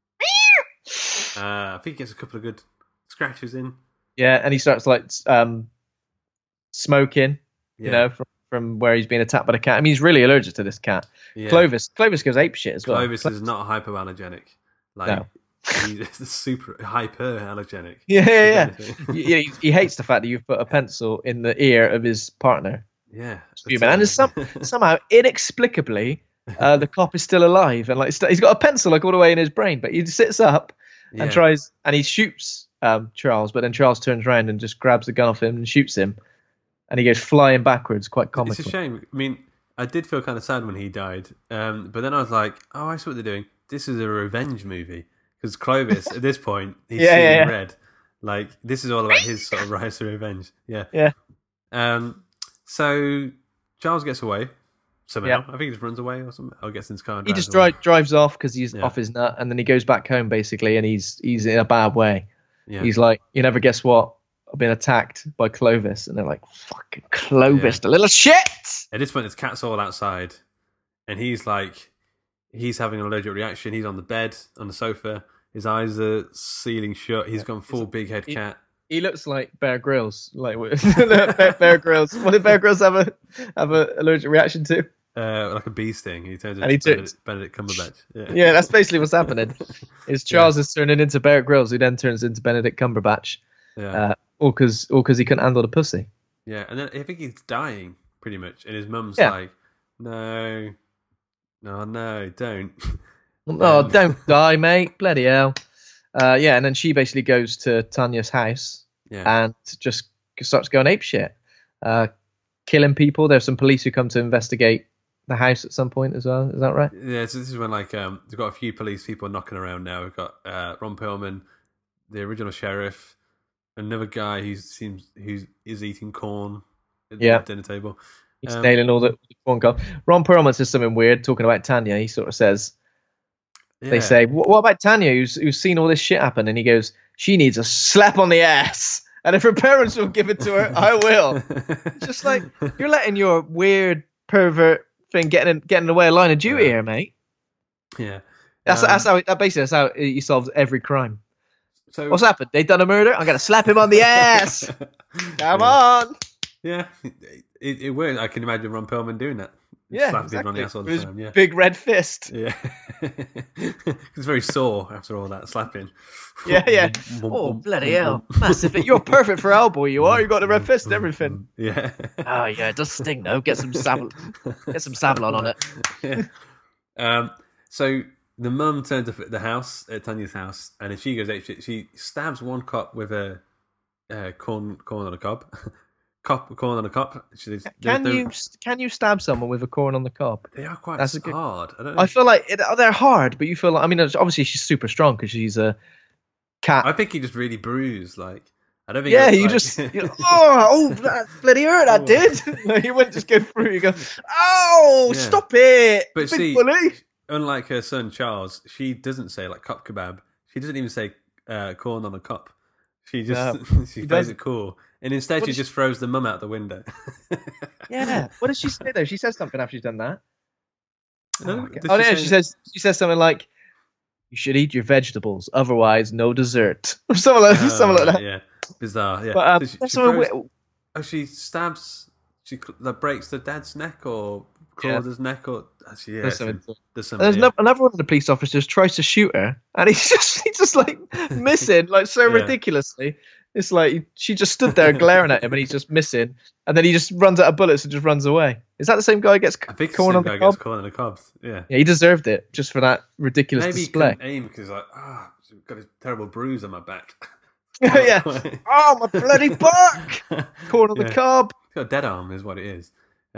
I think he gets a couple of good scratches in. Yeah, and he starts like smoking, from where he's being attacked by the cat. I mean, he's really allergic to this cat. Yeah. Clovis goes apeshit as well. Clovis is not hypoallergenic. No. He's super hyperallergenic. Yeah. He hates the fact that you've put a pencil in the ear of his partner. Yeah. And somehow, inexplicably, the cop is still alive. And like he's got a pencil like all the way in his brain, but he sits up and tries, and he shoots Charles, but then Charles turns around and just grabs the gun off him and shoots him. And he goes flying backwards, quite comical. It's a shame. I mean, I did feel kind of sad when he died. But then I was like, oh, I see what they're doing. This is a revenge movie. Because Clovis, at this point, he's seeing red. Like, this is all about his sort of rise to revenge. Yeah. So, Charles gets away somehow. I think he just runs away or something. Or gets in his car and drives off because he's off his nut. And then he goes back home, basically, and he's in a bad way. Yeah. He's like, you never guess what? I've been attacked by Clovis. And they're like, fucking Clovis, the little shit! At this point, there's cats all outside. And he's like, he's having an allergic reaction. He's on the bed, on the sofa. His eyes are sealing shut. He's gone full big head cat. He looks like Bear Grylls. Like Bear Grylls. What did Bear Grylls have a allergic reaction to? Like a bee sting. He turns into Benedict Cumberbatch. Yeah, that's basically what's happening. Is Charles is turning into Bear Grylls, who then turns into Benedict Cumberbatch. Yeah. All because he couldn't handle the pussy. Yeah, and then I think he's dying pretty much, and his mum's like, "No, don't." Oh, don't die, mate. Bloody hell. And then she basically goes to Tanya's house and just starts going apeshit. Killing people. There's some police who come to investigate the house at some point as well. Is that right? Yeah, so this is when we've got a few police people knocking around now. We've got Ron Perlman, the original sheriff, another guy who is eating corn at the dinner table. He's nailing all the corn cob. Ron Perlman says something weird talking about Tanya. He sort of says... They say, what about Tanya, who's seen all this shit happen? And he goes, she needs a slap on the ass. And if her parents will give it to her, I will. Just like, you're letting your weird pervert thing get in the way of line of duty here, mate. Yeah. That's how he solves every crime. So what's happened? They done a murder? I'm going to slap him on the ass. Come on. Yeah. It worked. I can imagine Ron Perlman doing that. Yeah, exactly. On the ass all the time. Big red fist. Yeah, it's very sore after all that slapping. Yeah. Oh bloody hell, massive! You're perfect for Hellboy. You are. You got the red fist and everything. Yeah. Oh yeah, it does sting though. Get some Savlon on it. Yeah. So the mum turns up at the house, at Tanya's house, and if she goes apeshit, she stabs one cop with a corn on a cob. Corn on a cob. Can you stab someone with a corn on the cob? They are quite hard. I don't know. I feel like they're hard, but you feel like, I mean, obviously she's super strong because she's a cat. I think he just really bruised. Like, I don't think. Yeah, you just that bloody hurt. That did. You wouldn't just go through. You go, stop it. But big bully. Unlike her son Charles, she doesn't say like cop kebab. She doesn't even say corn on a cup. She just she plays it cool. And instead, she just throws the mum out the window. Yeah. What does she say though? She says something after she's done that. She says something like, "You should eat your vegetables, otherwise no dessert," or something like that. Yeah, bizarre. Yeah. But she stabs. She breaks the dad's neck or claws his neck or. There's another one of the police officers tries to shoot her, and he's just like missing, like so ridiculously. It's like she just stood there glaring at him, and he's just missing. And then he just runs out of bullets and just runs away. Is that the same guy who gets corn on the cob? Gets corn on the cob. Yeah, he deserved it just for that ridiculous display. Maybe he couldn't aim because I've got a terrible bruise on my back. Yeah. Oh, my bloody back! Corn on the cob. He's got a dead arm, is what it is.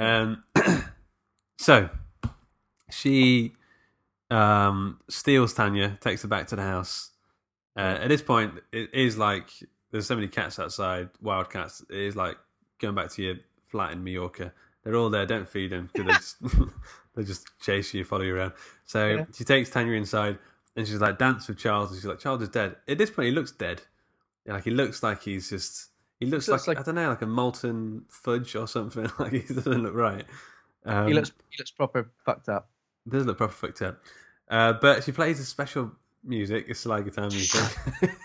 So she steals Tanya, takes her back to the house. At this point, it is like there's so many cats outside, wild cats. It is like going back to your flat in Mallorca. They're all there. Don't feed them because they just chase you, follow you around. So she takes Tanya inside and she's like, dance with Charles. And she's like, Charles is dead. At this point, he looks dead. Like he looks like he's just. He looks like I don't know, like a molten fudge or something. Like he doesn't look right. He looks proper fucked up. Does look proper fucked up. But she plays a special music, a slide guitar music.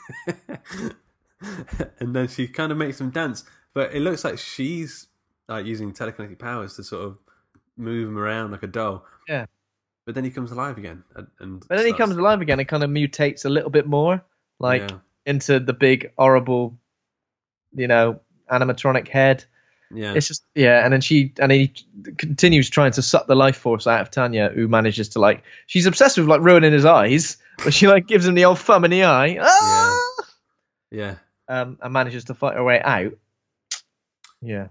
And then she kind of makes them dance. But it looks like she's like using telekinetic powers to sort of move him around like a doll. Yeah. But then he comes alive again. He comes alive again and kind of mutates a little bit more, into the big, horrible, animatronic head. Yeah. It's just, and then he continues trying to suck the life force out of Tanya, who manages to she's obsessed with ruining his eyes, but she gives him the old thumb in the eye. Ah! Yeah. And manages to fight her way out. Yeah.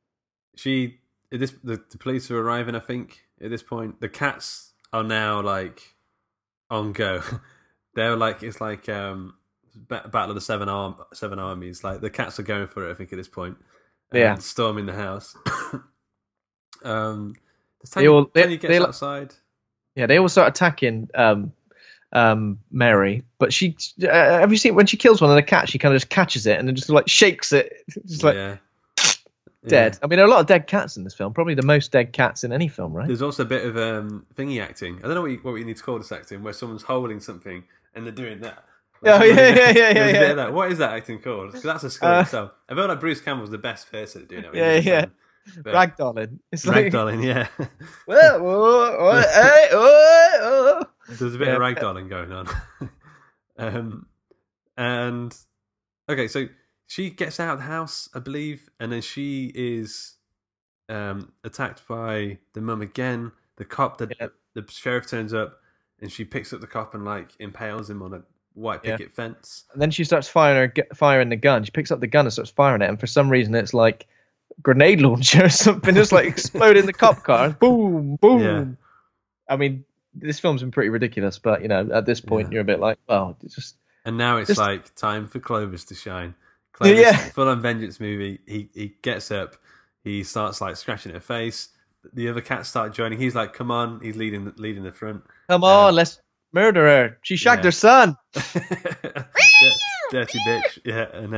The police are arriving, I think, at this point. The cats are now on go. They're it's Battle of the Seven Armies. The cats are going for it, I think, at this point. Storming the house. Tanya gets outside. Yeah, they all start attacking Mary, but she have you seen when she kills one of the cats? She kind of just catches it and then just shakes it, just dead. Yeah. I mean, there are a lot of dead cats in this film. Probably the most dead cats in any film, right? There's also a bit of thingy acting. I don't know what we need to call this acting, where someone's holding something and they're doing that. Yeah. What is that acting called? Because that's a skill itself. I feel like Bruce Campbell's the best person at doing it. Yeah. Ragdolling. Ragdolling, yeah. There's a bit of ragdolling going on. And okay, so she gets out of the house, I believe, and then she is attacked by the mum again. The cop, the sheriff turns up, and she picks up the cop and impales him on a white picket fence. And then she starts firing the gun. She picks up the gun and starts firing it, and for some reason it's grenade launcher or something, just exploding the cop car. Boom, boom. Yeah. I mean, this film's been pretty ridiculous, but at this point you're a bit it's just. And now it's time for Clovis to shine. Clovis, full on vengeance movie. He gets up, he starts scratching her face. The other cats start joining. He's come on. He's leading the front. Come on, let's murder her. She shagged her son. Dirty bitch. Yeah, and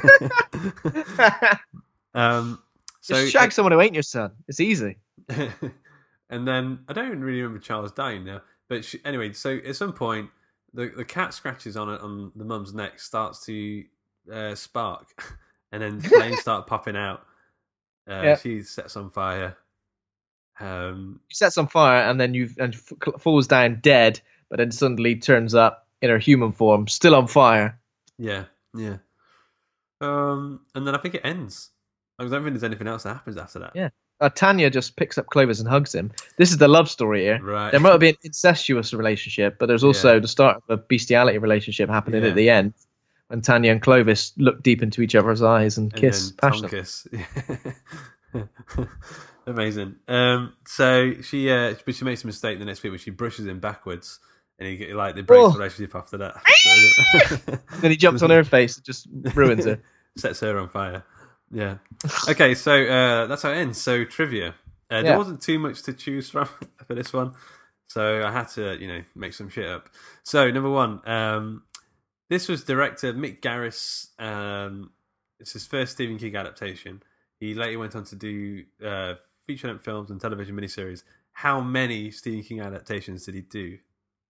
then just shag someone who ain't your son. It's easy. And then I don't even really remember Charles dying now, but anyway. So at some point, the cat scratches on the mum's neck starts to spark, and then flames start popping out. She sets on fire. She sets on fire and then falls down dead, but then suddenly turns up in her human form, still on fire. Yeah. And then I think it ends. I don't think there's anything else that happens after that. Yeah. Tanya just picks up Clovis and hugs him. This is the love story here. Right. There might be an incestuous relationship, but there's also the start of a bestiality relationship happening at the end, when Tanya and Clovis look deep into each other's eyes and kiss passionately. Amazing. So she makes a mistake the next week when she brushes him backwards, and he they break the relationship after that. Then he jumps on her face and just ruins her. Sets her on fire. Yeah. Okay, so that's how it ends. So trivia. There wasn't too much to choose from for this one, so I had to make some shit up. So number one, this was director Mick Garris. It's his first Stephen King adaptation. He later went on to do feature-length films and television miniseries. How many Stephen King adaptations did he do?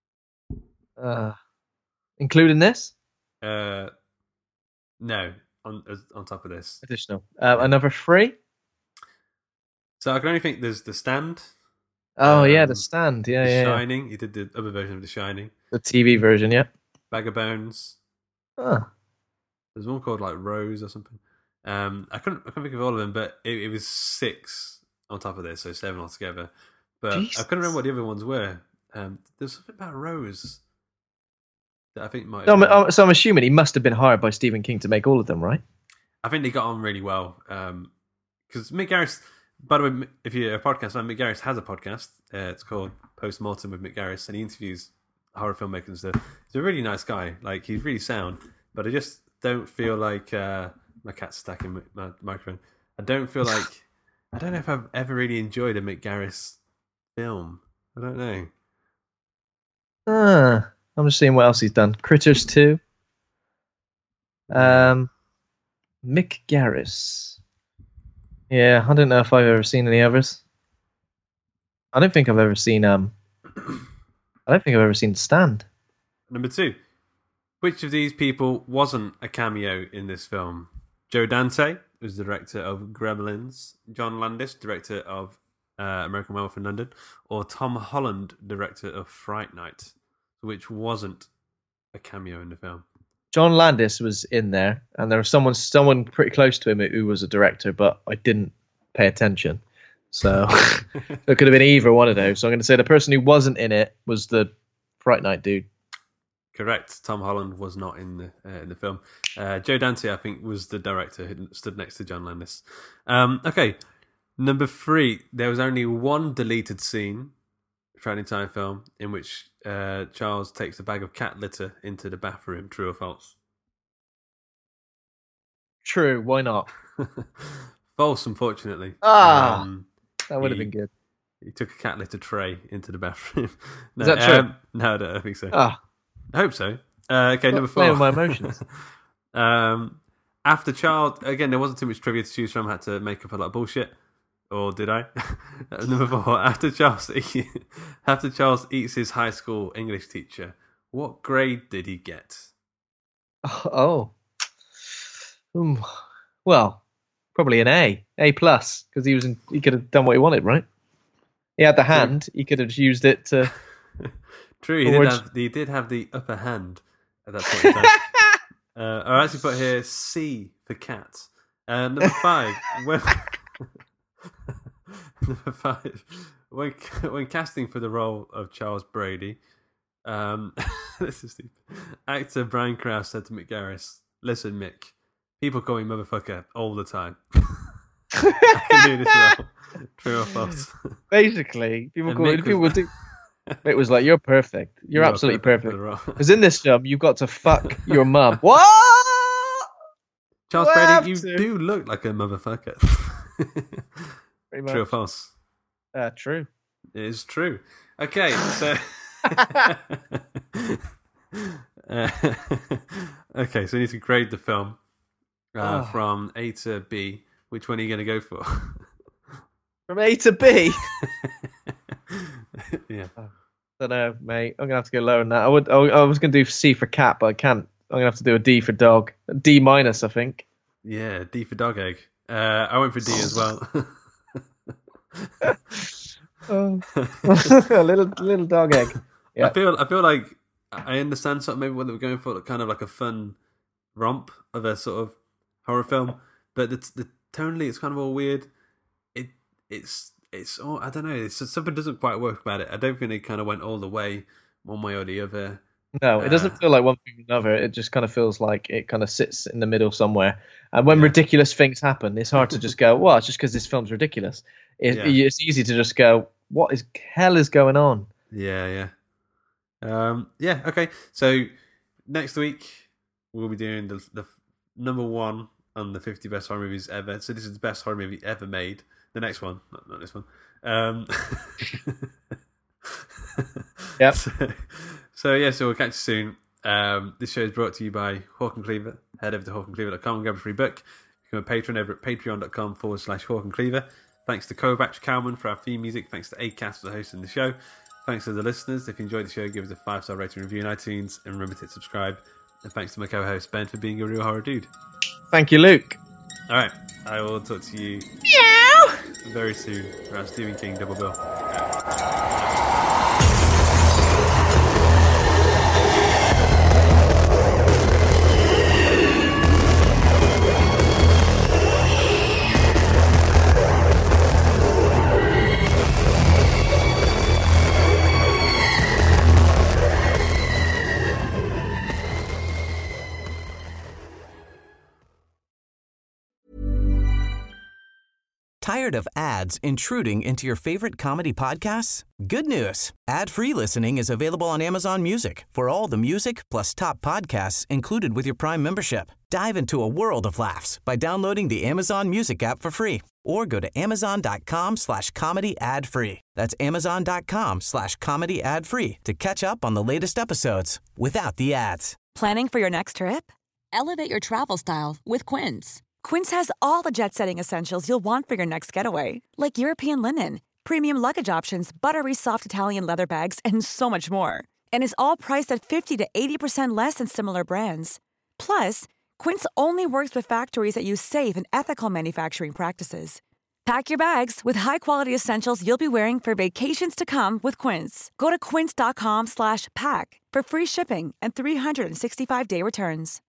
Including this? No, on top of this. Additional. Another 3? So I can only think there's The Stand. Oh, The Stand. The Shining. He did the other version of The Shining. The TV version, yeah. Bag of Bones. Oh. There's one called Rose or something. I couldn't think of all of them, but it was 6 on top of this, so 7 altogether. But Jesus. I couldn't remember what the other ones were. There's something about Rose that I think might. So I'm assuming he must have been hired by Stephen King to make all of them, right? I think they got on really well. Because Mick Garris, by the way, if you're a podcast fan, Mick Garris has a podcast. It's called Post Mortem with Mick Garris, and he interviews horror filmmakers and stuff. He's a really nice guy. He's really sound, but I just don't feel like. My cat's attacking my microphone. I don't know if I've ever really enjoyed a Mick Garris film. I don't know. I'm just seeing what else he's done. Critters 2. Mick Garris. Yeah, I don't know if I've ever seen any others. I don't think I've ever seen Stand. Number 2. Which of these people wasn't a cameo in this film? Joe Dante was the director of Gremlins, John Landis, director of American Werewolf in London, or Tom Holland, director of Fright Night, which wasn't a cameo in the film. John Landis was in there, and there was someone pretty close to him who was a director, but I didn't pay attention. So it could have been either one of those. So I'm going to say the person who wasn't in it was the Fright Night dude. Correct. Tom Holland was not in the film. Joe Dante, I think, was the director who stood next to John Landis. Okay, number 3. There was only one deleted scene throughout the entire film in which Charles takes a bag of cat litter into the bathroom. True or false? True. Why not? False, unfortunately. That would have been good. He took a cat litter tray into the bathroom. No, is that true? No, I don't think so. I hope so. Okay, number 4. Playing with my emotions. After Charles, again, there wasn't too much trivia to choose from. I had to make up a lot of bullshit. Or did I? Number 4. After Charles eats his high school English teacher, what grade did he get? Oh. Well, probably an A plus, because he could have done what he wanted, right? He had the hand. He could have used it to. True, he did have the upper hand at that point in time. I actually put here C for cat. Number 5. Number 5. When casting for the role of Charles Brady, this is stupid. Actor Brian Krause said to Mick Garris, "Listen, Mick, people call me motherfucker all the time. I can do this role." True or false? Basically, people do. It was like, you're perfect. You're absolutely perfect. Because in this film, you've got to fuck your mum. What? Charles Brady, you do look like a motherfucker. True or false? True. It is true. Okay, so... okay, so we need to grade the film from A to B. Which one are you going to go for? From A to B? Yeah. I don't know, mate. I'm going to have to go lower than that. I was going to do C for cat, but I can't. I'm going to have to do a D for dog. A D minus, I think. Yeah, D for dog egg. I went for D as well. A little dog egg. Yeah. I feel like I understand sort of maybe what they were going for, kind of like a fun romp of a sort of horror film, but the tonally it's kind of all weird. It's all, I don't know. It's just, something doesn't quite work about it. I don't think they kind of went all the way one way or the other. No, it doesn't feel like one thing or another. It just kind of feels like it kind of sits in the middle somewhere. And when ridiculous things happen, it's hard to just go, well, it's just because this film's ridiculous. It's easy to just go, what is hell is going on? Yeah. Okay. So next week we'll be doing the number 1 on the 50 best horror movies ever. So this is the best horror movie ever made. The next one, not this one. Yep. So we'll catch you soon. This show is brought to you by Hawk and Cleaver. Head over to hawkandcleaver.com and grab a free book. Become a patron over at patreon.com/Hawk and Cleaver. Thanks to Kovacs Cowman for our theme music. Thanks to Acast for hosting the show. Thanks to the listeners. If you enjoyed the show, give us a 5-star rating review on iTunes and remember to hit subscribe. And thanks to my co-host Ben for being a real horror dude. Thank you, Luke. All right, I will talk to you very soon for our Stephen King double bill. Tired of ads intruding into your favorite comedy podcasts? Good news. Ad-free listening is available on Amazon Music for all the music plus top podcasts included with your Prime membership. Dive into a world of laughs by downloading the Amazon Music app for free or go to amazon.com/comedy ad-free. That's amazon.com/comedy ad-free to catch up on the latest episodes without the ads. Planning for your next trip? Elevate your travel style with Quince. Quince has all the jet-setting essentials you'll want for your next getaway, like European linen, premium luggage options, buttery soft Italian leather bags, and so much more. And is all priced at 50 to 80% less than similar brands. Plus, Quince only works with factories that use safe and ethical manufacturing practices. Pack your bags with high-quality essentials you'll be wearing for vacations to come with Quince. Go to quince.com/pack for free shipping and 365-day returns.